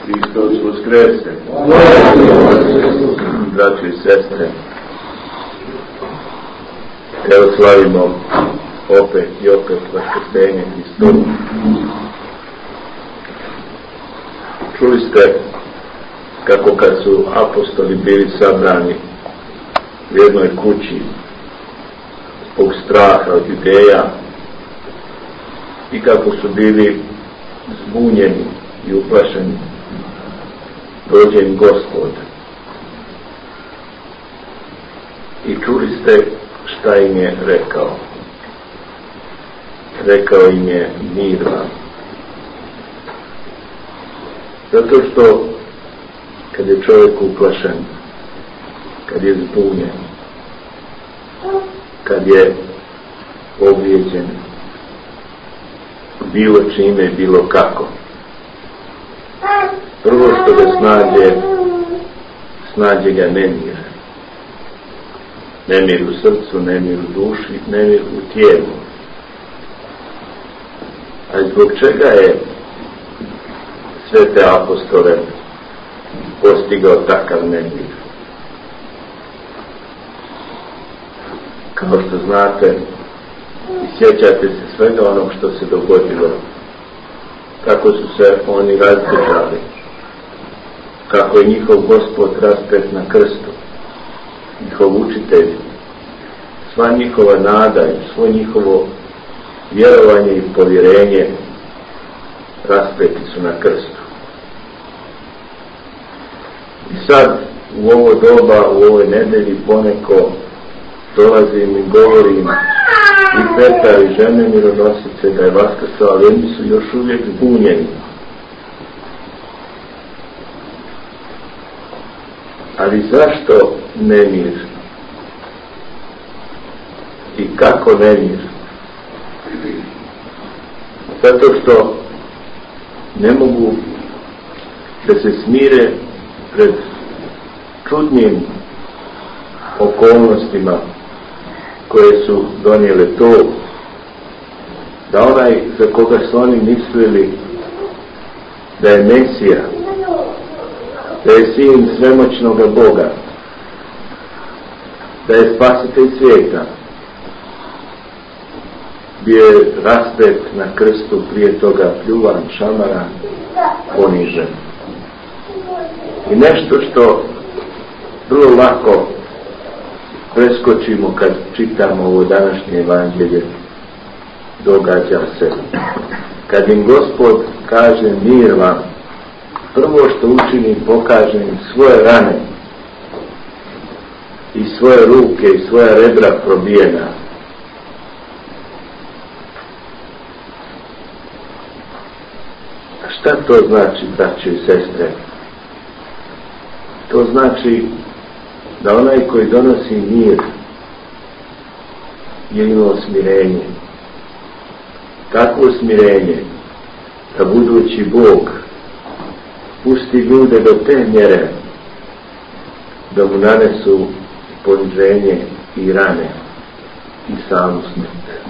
Hristos Voskrese. Braćo i sestre, evo slavimo opet i opet Vaskrsenje Hristovo. Čuli ste kako kad su apostoli bili sabrani u jednoj kući zbog straha od Judeja i kako su bili zbunjeni i uplašeni, dođe im Gospod. I čuli ste šta im je rekao. Rekao im je mir vam. Zato što kad je čovjek uplašen, kad je zbunjen, kad je povrijeđen, bilo čime, bilo kako, prvo što ga snađe ga nemir. Nemir u srcu, nemir u duši, nemir u tijelu. A zbog čega je sve te apostole postigao takav nemir? Kao što znate i sjećate se svega onog što se dogodilo, kako su se oni razdržali, kako je njihov Gospod raspet na krstu, njihov učitelj, sva njihova nada i svo njihovo vjerovanje i povjerenje raspeti su na krstu. I sad u ovo doba, u ovoj nedelji poneko dolazim i govorim i Petar i žene mironosice da je vaskrsao, ali oni su još uvijek zbunjeni. Ali zašto nemir? I kako nemir? Zato što ne mogu da se smire pred čudnim okolnostima koje su donijele to da onaj za koga su oni mislili da je Mesija, da je sin svemoćnoga Boga, da je spasitelj svijeta, bio je raspet na krstu, prije toga pljuvan, šamaran, ponižen. I nešto što vrlo lako preskočimo kad čitamo ovo današnje evanđelje, događa se. Kad im Gospod kaže mir vam, prvo što učini, pokaže im svoje rane i svoje ruke i svoja rebra probijena. A šta to znači, braćo i sestre? To znači da onaj koji donosi mir je imao smirenje. Takvo smirenje da budući Bog pusti ljude do te mjere da mu nanesu poniženje i rane i samu smrt.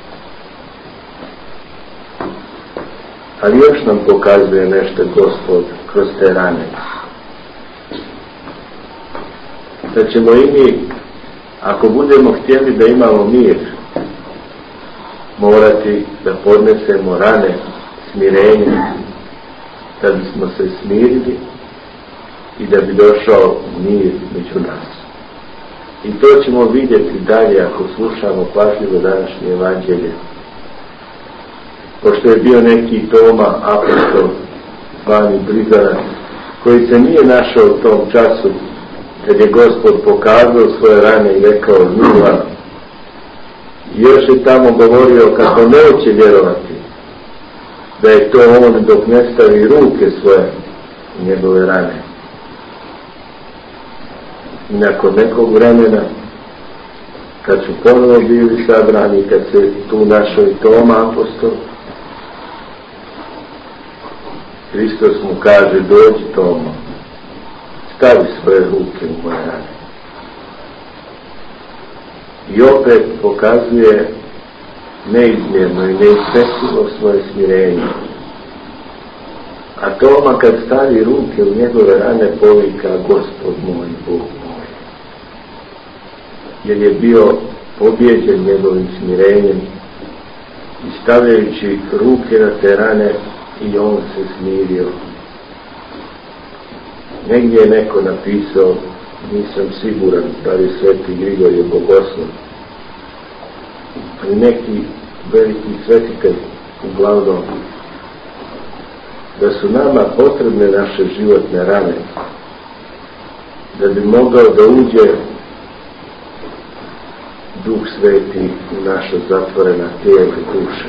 Ali još nam pokazuje nešto Gospod kroz te rane. Da ćemo i mi, ako budemo htjeli da imamo mir, morati da podnesemo rane smirenja, da bismo se smirili i da bi došao mir među nas. I to ćemo vidjeti dalje ako slušamo pažljivo današnje evanđelje. Pošto je bio neki Toma, apostol, zvani Blizanac, koji se nije našao u tom času kad je Gospod pokazao svoje rane i rekao mir vam. I još je tamo govorio kako neće vjerovati da je to on dok ne stavi ruke svoje u njegove rane. I nakon nekog vremena, kad su ponovo bili sabrani, kad se tu našao i Toma apostol, Hristos mu kaže, dođi Tomo, stavi svoje ruke u moje rane. I opet pokazuje neizmjerno i neispresivo svoje smirenje. A Toma kad stavi ruke u njegove rane povika Gospod moj, Bog moj. Jer je bio pobjeđen njegovim smirenjem i stavljajući ruke na te rane i on se smirio. Negdje je neko napisao, nisam siguran da li sveti Grigorije Bogoslov, ali neki veliki svetitelj uglavnom, da su nama potrebne naše životne rane, da bi mogao da uđe Duh Sveti u naša zatvorena tijela i duše.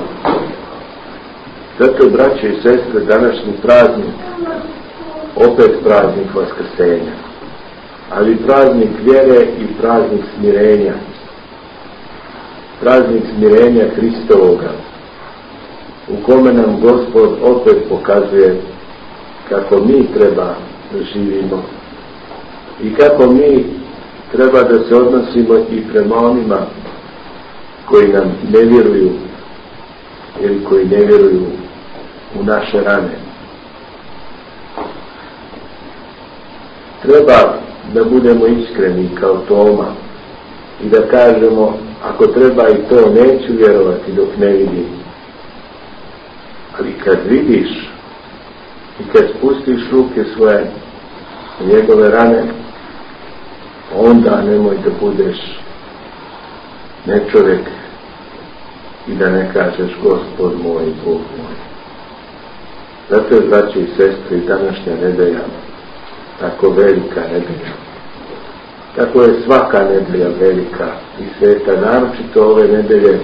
Zato, braće i sestre, današnji praznik, opet praznik Vaskrsenja, ali praznik vjere i praznik smirenja. Praznik smirenja Hristovoga, u kome nam Gospod opet pokazuje kako mi treba da živimo i kako mi treba da se odnosimo i prema onima koji nam ne vjeruju ili koji ne vjeruju u naše rane. Treba da budemo iskreni kao Toma i da kažemo, ako treba i to, neću vjerovati dok ne vidim. Ali kad vidiš i kad spustiš ruke svoje u njegove rane, onda nemoj da budeš nečovjek i da ne kažeš Gospod moj, Bog moj. Zato je, braće i sestre, i današnja nedelja tako velika nedelja. Tako je svaka nedelja velika i sveta, naročito ove nedelje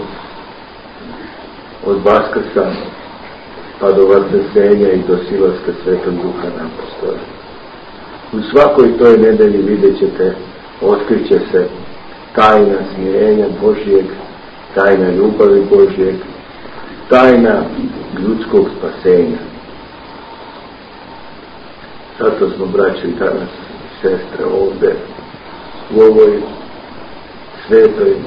od Vaskrsa pa do Vaskrsenja i do silaska Svetog Duha na apostole. U svakoj toj nedelji vidjet ćete, otkriće se tajna smirenja Božijeg, tajna ljubavi Božijeg, tajna ljudskog spasenja. Zato smo, braći, danas sestre ovdje u ovoj svetoj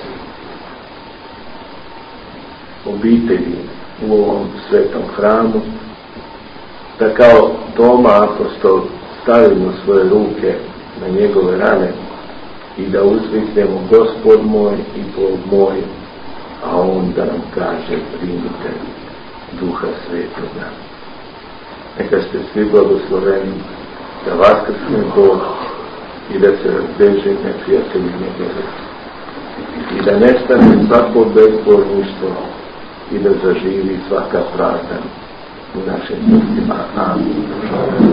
obitelji, u ovom svetom hramu, da kao Toma apostol stavimo svoje ruke na njegove rane i da uzviknemo Gospod moj i Bog moj, a on da nam kaže primite Duha Svetoga. Neka ste svi blagosloveni, da vaskrsne Bog i da se razbeže neprijatelji njegove i da nestane svako bezbožništvo i da zaživi svaka pravda u našim srcima. Amin.